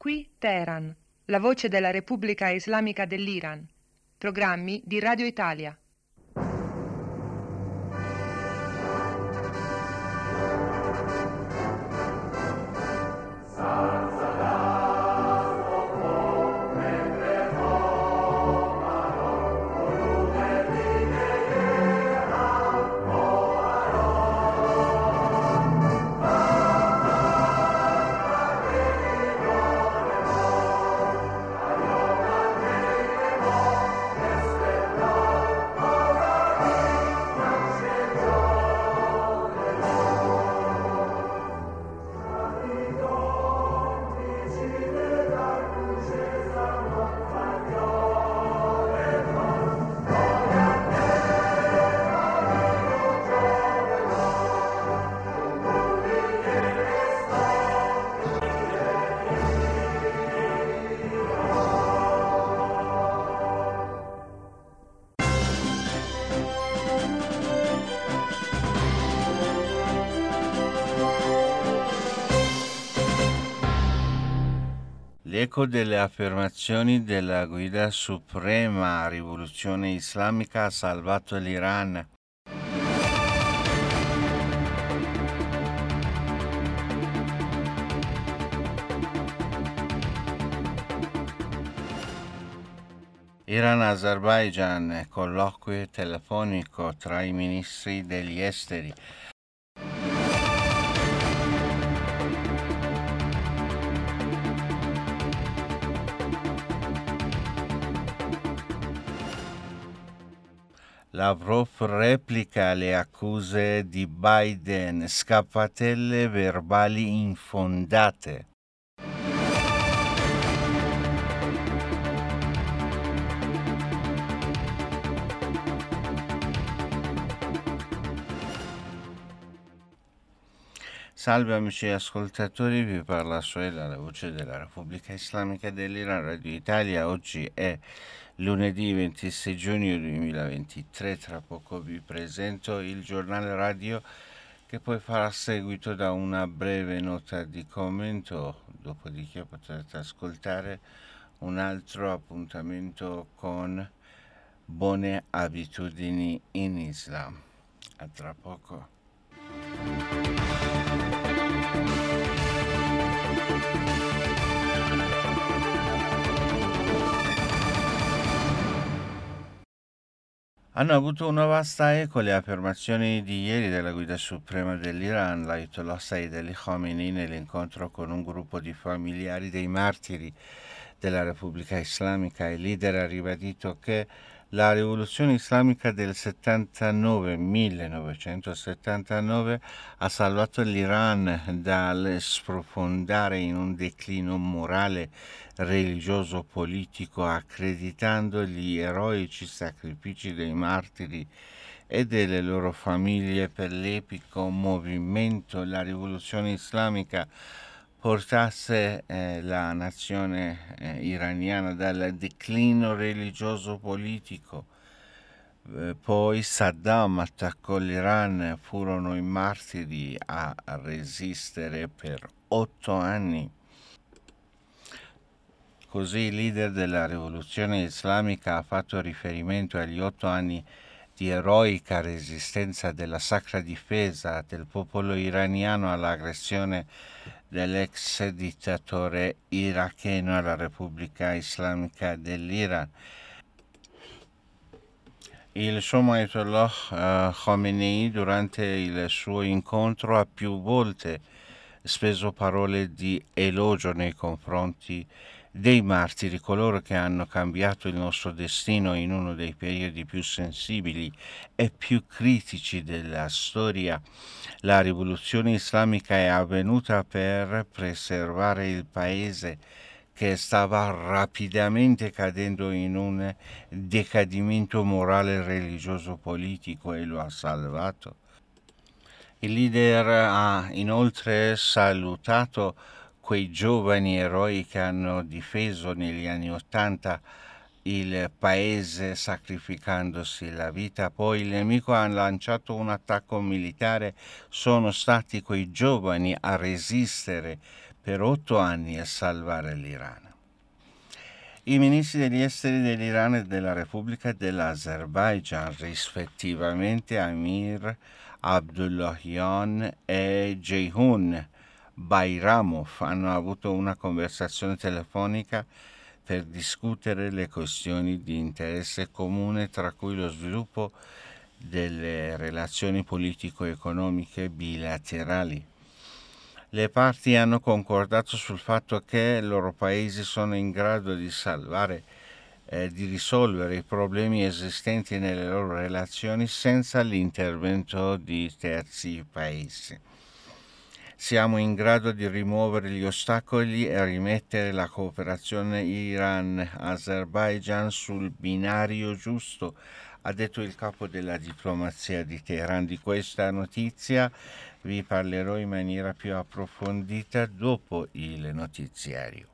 Qui Teheran, la voce della Repubblica Islamica dell'Iran. Programmi di Radio Italia. L'eco delle affermazioni della guida suprema rivoluzione islamica ha salvato l'Iran. Iran-Azerbaijan, colloquio telefonico tra i ministri degli esteri. Lavrov replica le accuse di Biden, scappatelle verbali infondate. Salve amici ascoltatori, vi parla Suela, la voce della Repubblica Islamica dell'Iran, Radio Italia. Oggi è lunedì 26 giugno 2023, tra poco vi presento il giornale radio che poi farà seguito da una breve nota di commento, dopodiché potrete ascoltare un altro appuntamento con buone abitudini in Islam. A tra poco. Hanno avuto una vasta eco le affermazioni di ieri della guida suprema dell'Iran, l'Ayatollah Sayyid Ali Khamenei, nell'incontro con un gruppo di familiari dei martiri della Repubblica Islamica. Il leader ha ribadito che la rivoluzione islamica del 1979 ha salvato l'Iran dal sprofondare in un declino morale, religioso, politico, accreditando gli eroici sacrifici dei martiri e delle loro famiglie per l'epico movimento. La rivoluzione islamica portasse la nazione iraniana dal declino religioso politico. Poi Saddam attaccò l'Iran, furono i martiri a resistere per 8 anni. Così il leader della rivoluzione islamica ha fatto riferimento agli 8 anni di eroica resistenza della sacra difesa del popolo iraniano all'aggressione dell'ex dittatore iracheno alla Repubblica Islamica dell'Iran. Il suo Ayatollah Khamenei durante il suo incontro ha più volte speso parole di elogio nei confronti dei martiri, coloro che hanno cambiato il nostro destino in uno dei periodi più sensibili e più critici della storia. La rivoluzione islamica è avvenuta per preservare il paese che stava rapidamente cadendo in un decadimento morale, religioso, politico, e lo ha salvato. Il leader ha inoltre salutato quei giovani eroi che hanno difeso negli anni '80 il paese sacrificandosi la vita. Poi il nemico ha lanciato un attacco militare, sono stati quei giovani a resistere per 8 anni e salvare l'Iran. I ministri degli esteri dell'Iran e della Repubblica dell'Azerbaigian, rispettivamente Amir Abdullahian e Ceyhun Bayramov, hanno avuto una conversazione telefonica per discutere le questioni di interesse comune, tra cui lo sviluppo delle relazioni politico-economiche bilaterali. Le parti hanno concordato sul fatto che i loro paesi sono in grado di di risolvere i problemi esistenti nelle loro relazioni senza l'intervento di terzi paesi. Siamo in grado di rimuovere gli ostacoli e rimettere la cooperazione Iran-Azerbaigian sul binario giusto, ha detto il capo della diplomazia di Teheran. Di questa notizia vi parlerò in maniera più approfondita dopo il notiziario.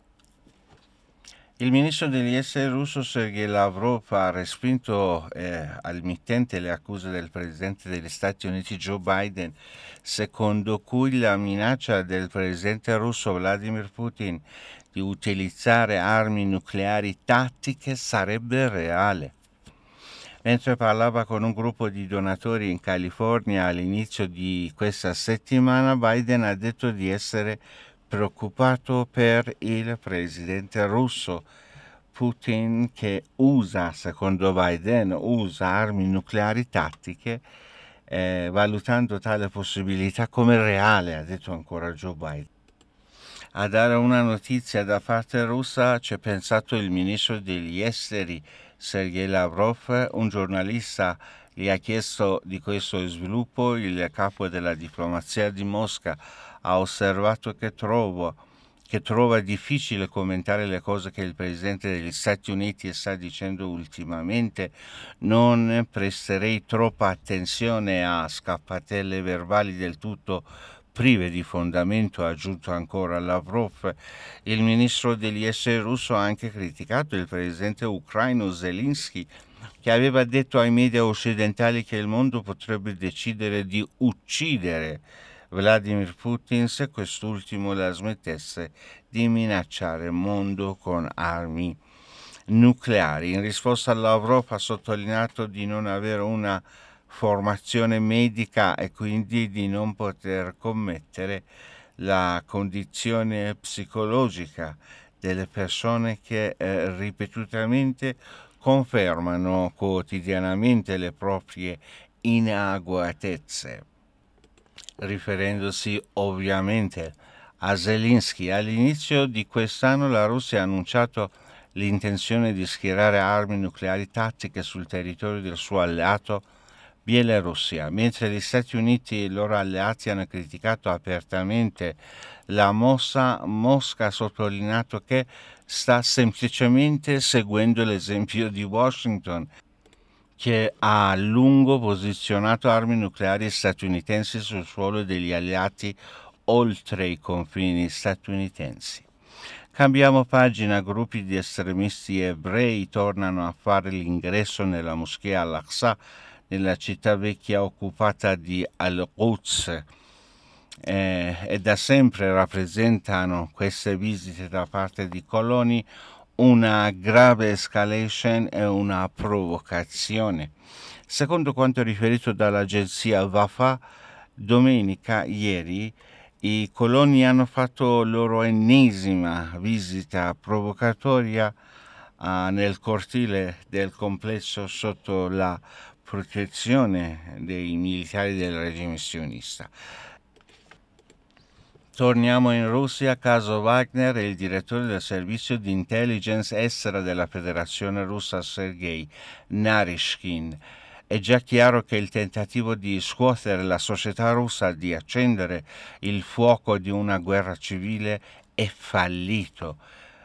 Il ministro degli esteri russo Sergei Lavrov ha respinto al mittente le accuse del presidente degli Stati Uniti Joe Biden, secondo cui la minaccia del presidente russo Vladimir Putin di utilizzare armi nucleari tattiche sarebbe reale. Mentre parlava con un gruppo di donatori in California all'inizio di questa settimana, Biden ha detto di essere preoccupato per il presidente russo Putin, che secondo Biden, usa armi nucleari tattiche, valutando tale possibilità come reale, ha detto ancora Joe Biden. A dare una notizia da parte russa c'è pensato il ministro degli esteri Sergei Lavrov. Un giornalista gli ha chiesto di questo sviluppo. Il capo della diplomazia di Mosca ha osservato che trova difficile commentare le cose che il presidente degli Stati Uniti sta dicendo ultimamente. Non presterei troppa attenzione a scappatelle verbali del tutto prive di fondamento, ha aggiunto ancora Lavrov. Il ministro degli esteri russo ha anche criticato il presidente ucraino Zelensky, che aveva detto ai media occidentali che il mondo potrebbe decidere di uccidere Vladimir Putin se quest'ultimo la smettesse di minacciare il mondo con armi nucleari. In risposta, Lavrov ha sottolineato di non avere una formazione medica e quindi di non poter commettere la condizione psicologica delle persone che ripetutamente confermano quotidianamente le proprie inadeguatezze, riferendosi ovviamente a Zelensky. All'inizio di quest'anno la Russia ha annunciato l'intenzione di schierare armi nucleari tattiche sul territorio del suo alleato Bielorussia, mentre gli Stati Uniti e i loro alleati hanno criticato apertamente la mossa. Mosca ha sottolineato che sta semplicemente seguendo l'esempio di Washington, che ha a lungo posizionato armi nucleari statunitensi sul suolo degli alleati oltre i confini statunitensi. Cambiamo pagina. Gruppi di estremisti ebrei tornano a fare l'ingresso nella moschea Al-Aqsa nella città vecchia occupata di Al-Quds, e da sempre rappresentano queste visite da parte di coloni una grave escalation e una provocazione. Secondo quanto riferito dall'agenzia Wafa, domenica ieri i coloni hanno fatto loro ennesima visita provocatoria nel cortile del complesso sotto la protezione dei militari del regime sionista. Torniamo in Russia. Caso Wagner. Il direttore del servizio di intelligence estera della Federazione Russa Sergei Naryshkin. È già chiaro che il tentativo di scuotere la società russa, di accendere il fuoco di una guerra civile, è fallito.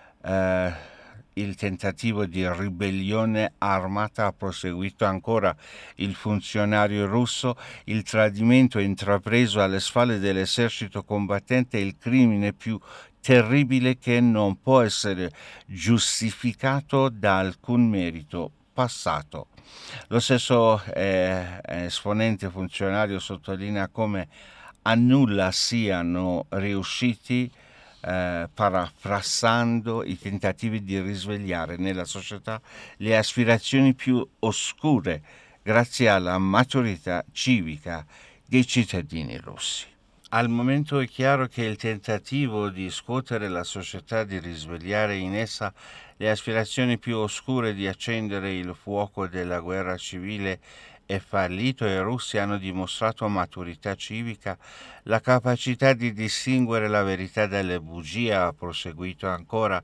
Il tentativo di ribellione armata ha proseguito ancora il funzionario russo. Il tradimento intrapreso alle spalle dell'esercito combattente è il crimine più terribile che non può essere giustificato da alcun merito passato. Lo stesso esponente funzionario sottolinea come a nulla siano riusciti parafrasando i tentativi di risvegliare nella società le aspirazioni più oscure grazie alla maturità civica dei cittadini russi. Al momento è chiaro che il tentativo di scuotere la società, di risvegliare in essa le aspirazioni più oscure, di accendere il fuoco della guerra civile è fallito e i russi hanno dimostrato maturità civica, la capacità di distinguere la verità dalle bugie, ha proseguito ancora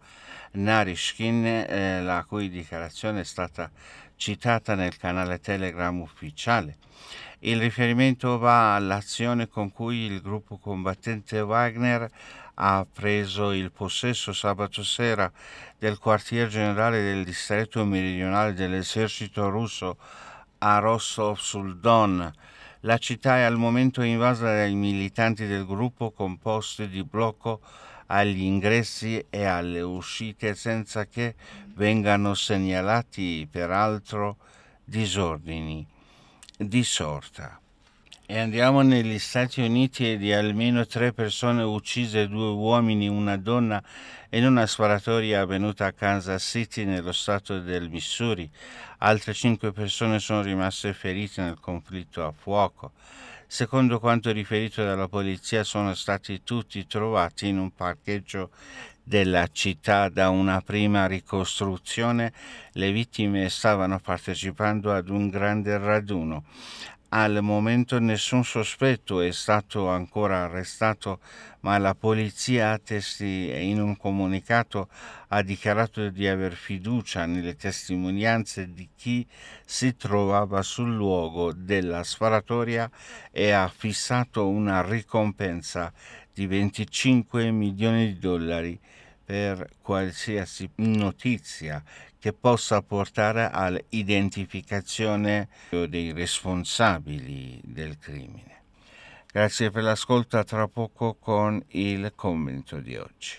Naryshkin, la cui dichiarazione è stata citata nel canale Telegram ufficiale. Il riferimento va all'azione con cui il gruppo combattente Wagner ha preso il possesso sabato sera del quartier generale del distretto meridionale dell'esercito russo a Rostov sul Don. La città è al momento invasa dai militanti del gruppo, composti di blocco agli ingressi e alle uscite senza che vengano segnalati peraltro disordini di sorta. E andiamo negli Stati Uniti e di almeno 3 persone uccise, 2 uomini, una donna, in una sparatoria avvenuta a Kansas City nello stato del Missouri. Altre 5 persone sono rimaste ferite nel conflitto a fuoco. Secondo quanto riferito dalla polizia, sono stati tutti trovati in un parcheggio della città. Da una prima ricostruzione, le vittime stavano partecipando ad un grande raduno. Al momento nessun sospetto è stato ancora arrestato, ma la polizia in un comunicato ha dichiarato di aver fiducia nelle testimonianze di chi si trovava sul luogo della sparatoria e ha fissato una ricompensa di $25 milioni per qualsiasi notizia che possa portare all'identificazione dei responsabili del crimine. Grazie per l'ascolto, a tra poco con il commento di oggi.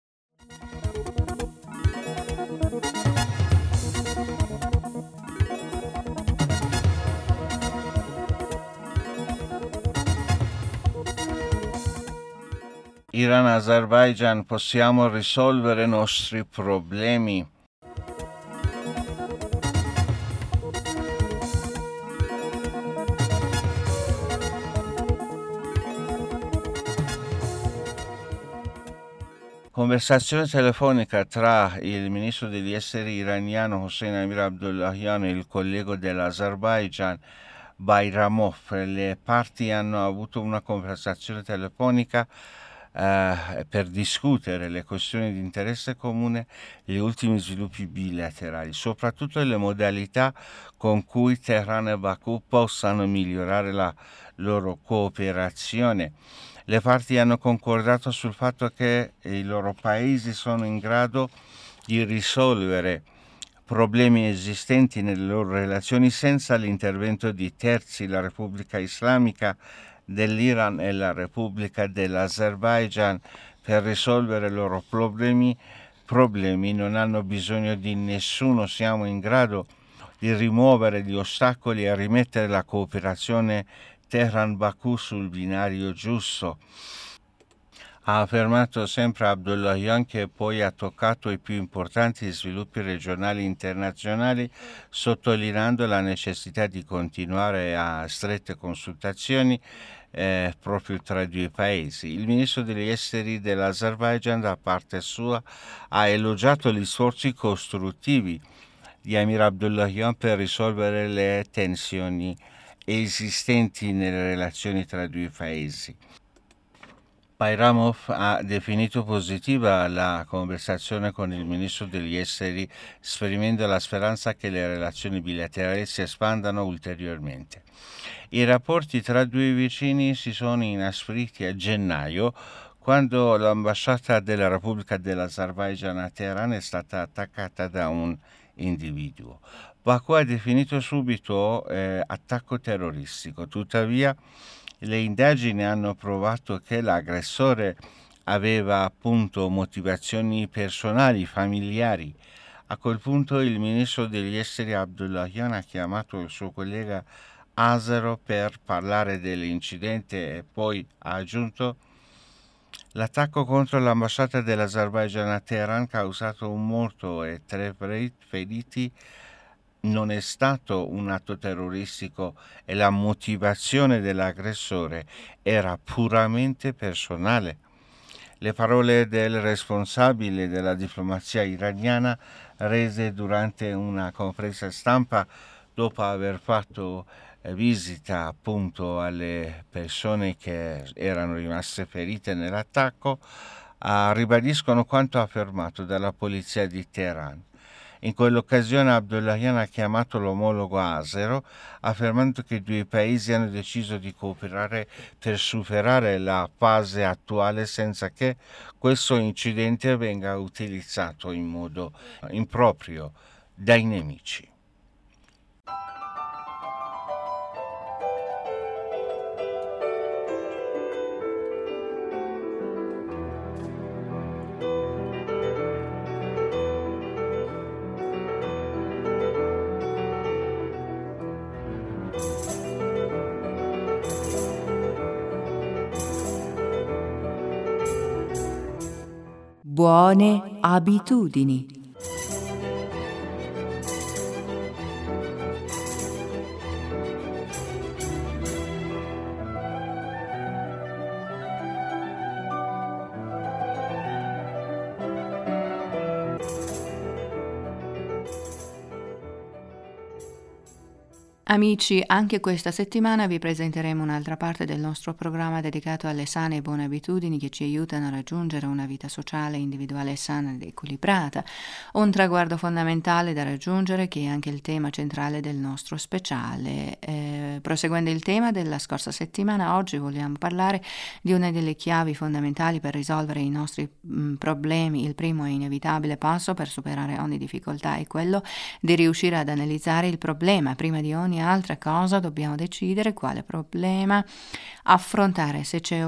Iran-Azerbaijan, possiamo risolvere i nostri problemi? Conversazione telefonica tra il ministro degli esteri iraniano Hossein Amir Abdullahian e il collega dell'Azerbaijan Bayramov. Le parti hanno avuto una conversazione telefonica per discutere le questioni di interesse comune, gli ultimi sviluppi bilaterali, soprattutto le modalità con cui Teheran e Baku possano migliorare la loro cooperazione. Le parti hanno concordato sul fatto che i loro paesi sono in grado di risolvere problemi esistenti nelle loro relazioni senza l'intervento di terzi, la Repubblica Islamica dell'Iran e la Repubblica dell'Azerbaijan. Per risolvere i loro problemi non hanno bisogno di nessuno. Siamo in grado di rimuovere gli ostacoli e rimettere la cooperazione Teheran-Baku sul binario giusto. Ha affermato sempre Abdullahian, che poi ha toccato i più importanti sviluppi regionali e internazionali, sottolineando la necessità di continuare a strette consultazioni proprio tra i due paesi. Il ministro degli esteri dell'Azerbaijan, da parte sua, ha elogiato gli sforzi costruttivi di Amir Abdullahian per risolvere le tensioni esistenti nelle relazioni tra i due paesi. Bayramov ha definito positiva la conversazione con il ministro degli esteri, esprimendo la speranza che le relazioni bilaterali si espandano ulteriormente. I rapporti tra due vicini si sono inaspriti a gennaio, quando l'ambasciata della Repubblica dell'Azerbaijan a Teheran è stata attaccata da un individuo. Baku ha definito subito attacco terroristico. Tuttavia, le indagini hanno provato che l'aggressore aveva appunto motivazioni personali, familiari. A quel punto il ministro degli esteri Abdullahian ha chiamato il suo collega azero per parlare dell'incidente e poi ha aggiunto: L'attacco contro l'ambasciata dell'Azerbaigian a Teheran ha causato un morto e 3 feriti. Non è stato un atto terroristico e la motivazione dell'aggressore era puramente personale. Le parole del responsabile della diplomazia iraniana rese durante una conferenza stampa dopo aver fatto visita appunto alle persone che erano rimaste ferite nell'attacco, ribadiscono quanto affermato dalla polizia di Teheran. In quell'occasione Abdullahian ha chiamato l'omologo azero, affermando che i due paesi hanno deciso di cooperare per superare la fase attuale senza che questo incidente venga utilizzato in modo improprio dai nemici. Buone abitudini. Amici, anche questa settimana vi presenteremo un'altra parte del nostro programma dedicato alle sane e buone abitudini che ci aiutano a raggiungere una vita sociale e individuale sana ed equilibrata, un traguardo fondamentale da raggiungere che è anche il tema centrale del nostro speciale. Proseguendo il tema della scorsa settimana, oggi vogliamo parlare di una delle chiavi fondamentali per risolvere i nostri problemi. Il primo e inevitabile passo per superare ogni difficoltà è quello di riuscire ad analizzare il problema. Prima di ogni altra cosa dobbiamo decidere quale problema affrontare, se c'è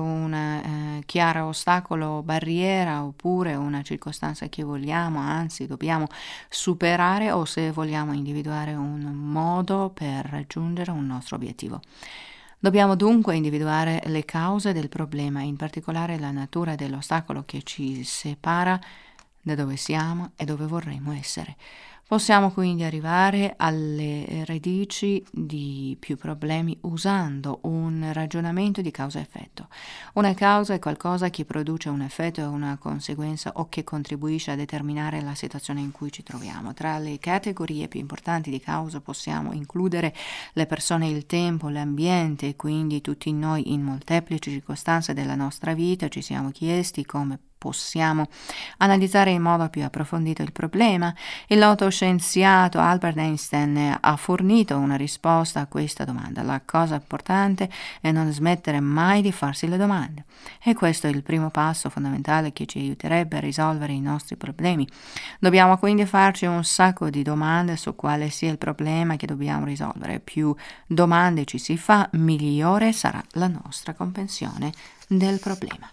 un chiaro ostacolo, barriera oppure una circostanza che vogliamo, anzi dobbiamo superare, o se vogliamo individuare un modo per raggiungere un nostro obiettivo. Dobbiamo dunque individuare le cause del problema, in particolare la natura dell'ostacolo che ci separa da dove siamo e dove vorremmo essere. Possiamo quindi arrivare alle radici di più problemi usando un ragionamento di causa-effetto. Una causa è qualcosa che produce un effetto e una conseguenza o che contribuisce a determinare la situazione in cui ci troviamo. Tra le categorie più importanti di causa possiamo includere le persone, il tempo, l'ambiente, e quindi tutti noi in molteplici circostanze della nostra vita ci siamo chiesti come possiamo analizzare in modo più approfondito il problema. Il noto scienziato Albert Einstein ha fornito una risposta a questa domanda. La cosa importante è non smettere mai di farsi le domande, e questo è il primo passo fondamentale che ci aiuterebbe a risolvere i nostri problemi. Dobbiamo quindi farci un sacco di domande su quale sia il problema che dobbiamo risolvere. Più domande ci si fa, migliore sarà la nostra comprensione del problema.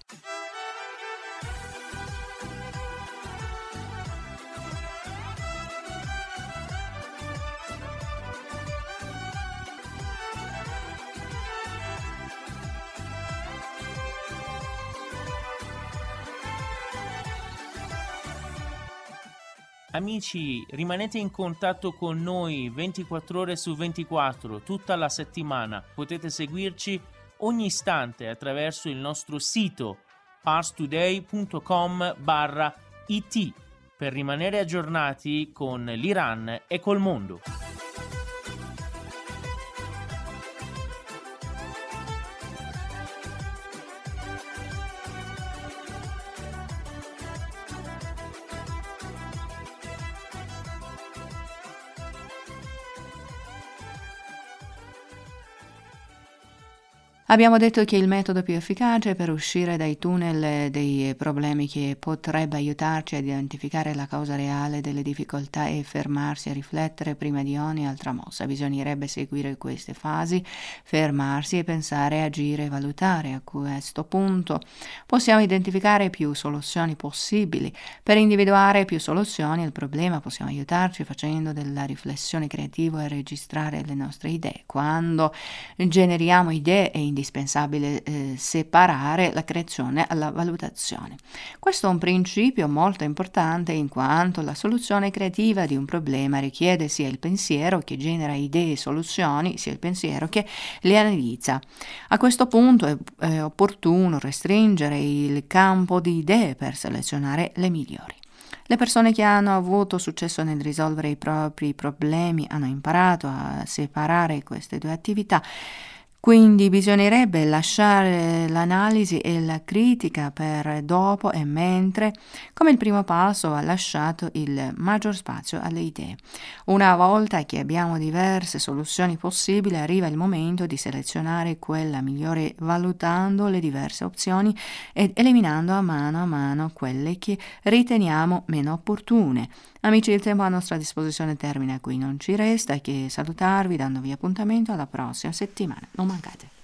Amici, rimanete in contatto con noi 24 ore su 24, tutta la settimana. Potete seguirci ogni istante attraverso il nostro sito parstoday.com/it per rimanere aggiornati con l'Iran e col mondo. Abbiamo detto che il metodo più efficace per uscire dai tunnel dei problemi che potrebbe aiutarci a identificare la causa reale delle difficoltà è fermarsi a riflettere prima di ogni altra mossa. Bisognerebbe seguire queste fasi, fermarsi e pensare, agire e valutare. A questo punto possiamo identificare più soluzioni possibili. Per individuare più soluzioni al problema possiamo aiutarci facendo della riflessione creativa e registrare le nostre idee. Quando generiamo idee e indispensabile separare la creazione dalla valutazione. Questo è un principio molto importante in quanto la soluzione creativa di un problema richiede sia il pensiero che genera idee e soluzioni, sia il pensiero che le analizza. A questo punto è opportuno restringere il campo di idee per selezionare le migliori. Le persone che hanno avuto successo nel risolvere i propri problemi hanno imparato a separare queste due attività. Quindi bisognerebbe lasciare l'analisi e la critica per dopo e mentre, come il primo passo ha lasciato il maggior spazio alle idee. Una volta che abbiamo diverse soluzioni possibili, arriva il momento di selezionare quella migliore valutando le diverse opzioni ed eliminando a mano quelle che riteniamo meno opportune. Amici, il tempo a nostra disposizione termina qui, non ci resta che salutarvi dandovi appuntamento alla prossima settimana. Non mancate.